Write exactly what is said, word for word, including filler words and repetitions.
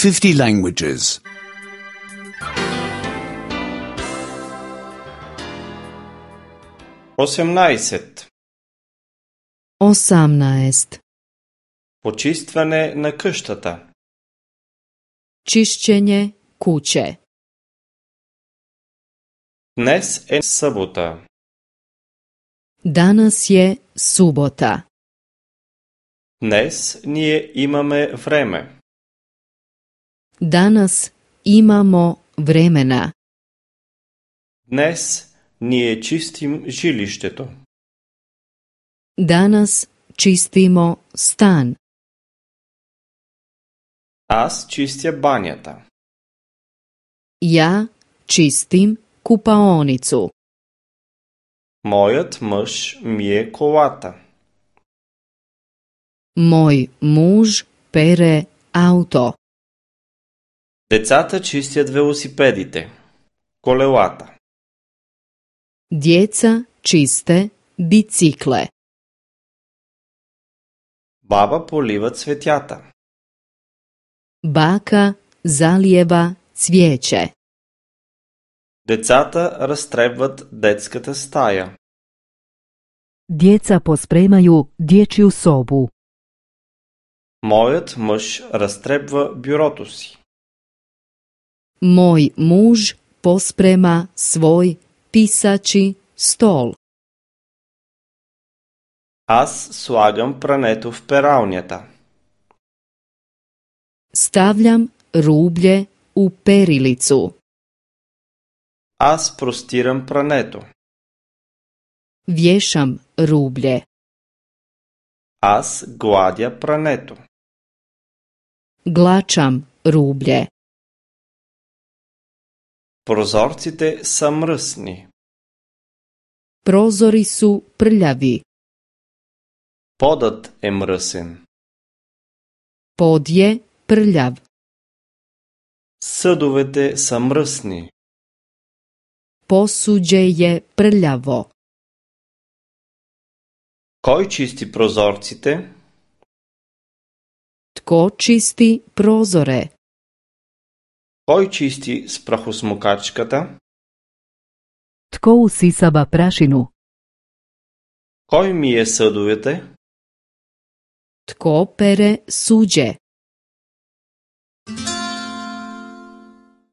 fifty languages. osemnaest. osamnaest. Почистване на къщата. Čišćenje kuće. Днес е събота. Danas je subota. Днес ние имаме време. Danas imamo vremena. Днес ние чистим жилището. Danas čistimo stan. Аз чистя банята. Ja čistim kupaonicu. Моят мъж мие колата. Moj muž pere auto. Децата чистят велосипедите. Колелата. Djeca čiste bicikle. Баба полива цветята. Baka zalijeva cvijeće. Децата разтребват детската стая. Djeca pospremaju dječju sobu. Моят мъж разтребва бюрото си. Moj muž posprema svoj pisaći stol. Аз слагам прането в пералнята. Stavljam rublje u perilicu. Аз простирам прането. Vješam rublje. Аз гладя прането. Glačam rublje. Прозорците са мръсни. Prozori su prljavi. Подът е мръсен. Pod je prljav. Съдовете са мръсни. Posuđe je prljavo. Кой чисти прозорците? Tko čisti prozore? Кой чисти с прахосмокачката? Tko usisava prašinu? Кой мие съдовете? Tko pere suđe?